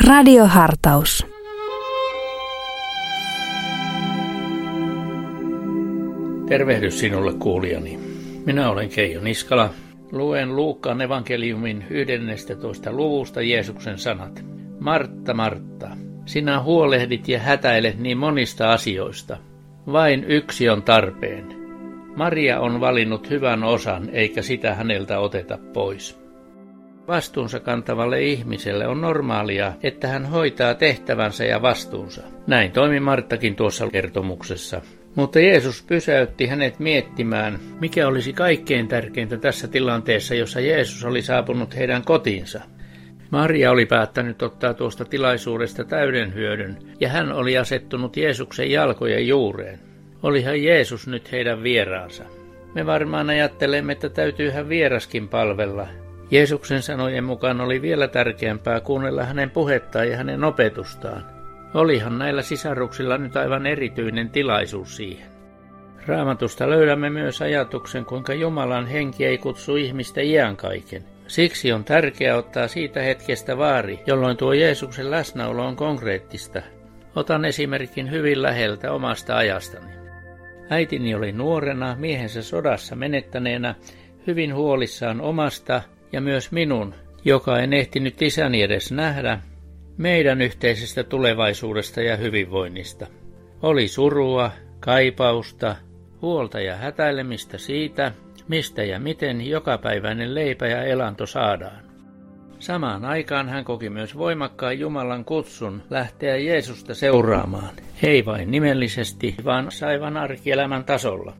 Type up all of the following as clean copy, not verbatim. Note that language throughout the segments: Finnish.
Radiohartaus. Tervehdys sinulle kuulijani. Minä olen Keijo Niskala. Luen Luukkaan evankeliumin 11. luvusta Jeesuksen sanat. Martta, Martta, sinä huolehdit ja hätäilet niin monista asioista. Vain yksi on tarpeen. Maria on valinnut hyvän osan, eikä sitä häneltä oteta pois. Vastuunsa kantavalle ihmiselle on normaalia, että hän hoitaa tehtävänsä ja vastuunsa. Näin toimi Marttakin tuossa kertomuksessa. Mutta Jeesus pysäytti hänet miettimään, mikä olisi kaikkein tärkeintä tässä tilanteessa, jossa Jeesus oli saapunut heidän kotiinsa. Maria oli päättänyt ottaa tuosta tilaisuudesta täyden hyödyn, ja hän oli asettunut Jeesuksen jalkojen juureen. Olihan Jeesus nyt heidän vieraansa. Me varmaan ajattelemme, että täytyyhän vieraskin palvella. Jeesuksen sanojen mukaan oli vielä tärkeämpää kuunnella hänen puhettaan ja hänen opetustaan. Olihan näillä sisaruksilla nyt aivan erityinen tilaisuus siihen. Raamatusta löydämme myös ajatuksen, kuinka Jumalan henki ei kutsu ihmistä iänkaiken. Siksi on tärkeää ottaa siitä hetkestä vaari, jolloin tuo Jeesuksen läsnäolo on konkreettista. Otan esimerkin hyvin läheltä omasta ajastani. Äitini oli nuorena, miehensä sodassa menettäneenä, hyvin huolissaan omasta ja myös minun, joka en ehtinyt isäni edes nähdä, meidän yhteisestä tulevaisuudesta ja hyvinvoinnista. Oli surua, kaipausta, huolta ja hätäilemistä siitä, mistä ja miten jokapäiväinen leipä ja elanto saadaan. Samaan aikaan hän koki myös voimakkaan Jumalan kutsun lähteä Jeesusta seuraamaan, ei vain nimellisesti, vaan aivan arkielämän tasolla.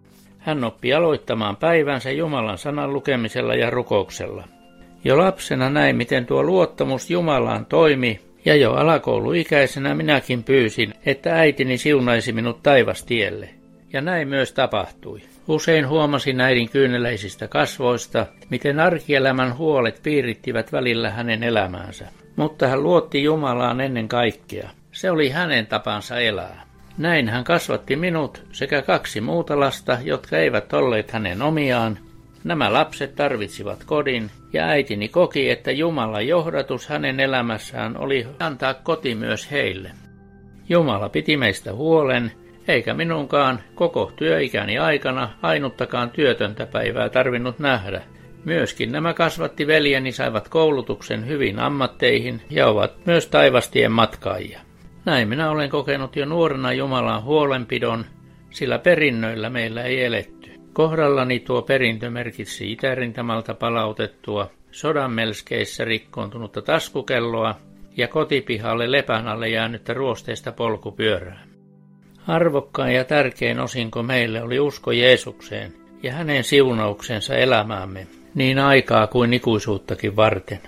Hän oppi aloittamaan päivänsä Jumalan sanan lukemisella ja rukouksella. Jo lapsena näin, miten tuo luottamus Jumalaan toimi, ja jo alakouluikäisenä minäkin pyysin, että äitini siunaisi minut taivastielle. Ja näin myös tapahtui. Usein huomasin äidin kyyneleisistä kasvoista, miten arkielämän huolet piirittivät välillä hänen elämäänsä. Mutta hän luotti Jumalaan ennen kaikkea. Se oli hänen tapansa elää. Näin hän kasvatti minut sekä 2 muuta lasta, jotka eivät olleet hänen omiaan. Nämä lapset tarvitsivat kodin, ja äitini koki, että Jumalan johdatus hänen elämässään oli antaa koti myös heille. Jumala piti meistä huolen, eikä minunkaan koko työikäni aikana ainuttakaan työtöntä päivää tarvinnut nähdä. Myöskin nämä kasvattiveljeni saivat koulutuksen hyvin ammatteihin ja ovat myös taivastien matkaajia. Näin minä olen kokenut jo nuorena Jumalan huolenpidon, sillä perinnöillä meillä ei eletty. Kohdallani tuo perintö merkitsi itärintamalta palautettua, sodan melskeissä rikkoontunutta taskukelloa ja kotipihalle lepän alle jäänyttä ruosteista polkupyörää. Arvokkain ja tärkein osinko meille oli usko Jeesukseen ja hänen siunauksensa elämäämme, niin aikaa kuin ikuisuuttakin varten.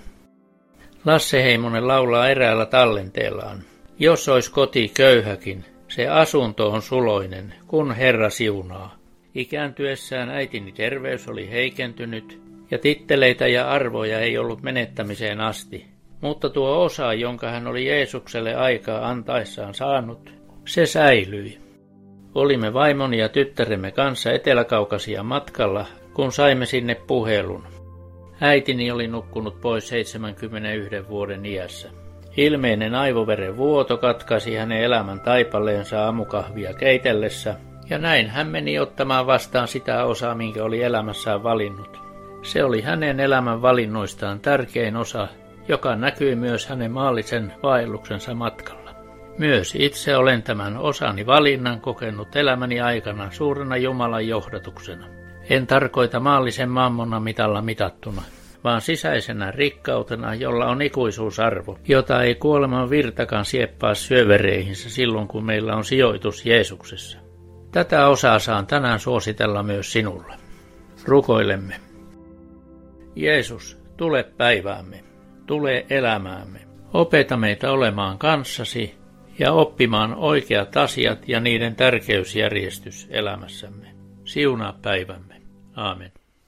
Lasse Heimonen laulaa eräällä tallenteellaan. Jos ois koti köyhäkin, se asunto on suloinen, kun Herra siunaa. Ikääntyessään äitini terveys oli heikentynyt, ja titteleitä ja arvoja ei ollut menettämiseen asti. Mutta tuo osa, jonka hän oli Jeesukselle aikaa antaessaan saanut, se säilyi. Olimme vaimoni ja tyttäremme kanssa Etelä-Kaukasian matkalla, kun saimme sinne puhelun. Äitini oli nukkunut pois 71 vuoden iässä. Ilmeinen aivoveren vuoto katkaisi hänen elämän taipaleensa aamukahvia keitellessä, ja näin hän meni ottamaan vastaan sitä osaa, minkä oli elämässään valinnut. Se oli hänen elämän valinnoistaan tärkein osa, joka näkyi myös hänen maallisen vaelluksensa matkalla. Myös itse olen tämän osani valinnan kokenut elämäni aikana suurena Jumalan johdatuksena. En tarkoita maallisen mammona mitalla mitattuna, vaan sisäisenä rikkautena, jolla on ikuisuusarvo, jota ei kuoleman virtakaan sieppaa syövereihinsä silloin, kun meillä on sijoitus Jeesuksessa. Tätä osaa saan tänään suositella myös sinulle. Rukoilemme. Jeesus, tule päiväämme, tule elämäämme. Opeta meitä olemaan kanssasi ja oppimaan oikeat asiat ja niiden tärkeysjärjestys elämässämme. Siunaa päivämme. Aamen.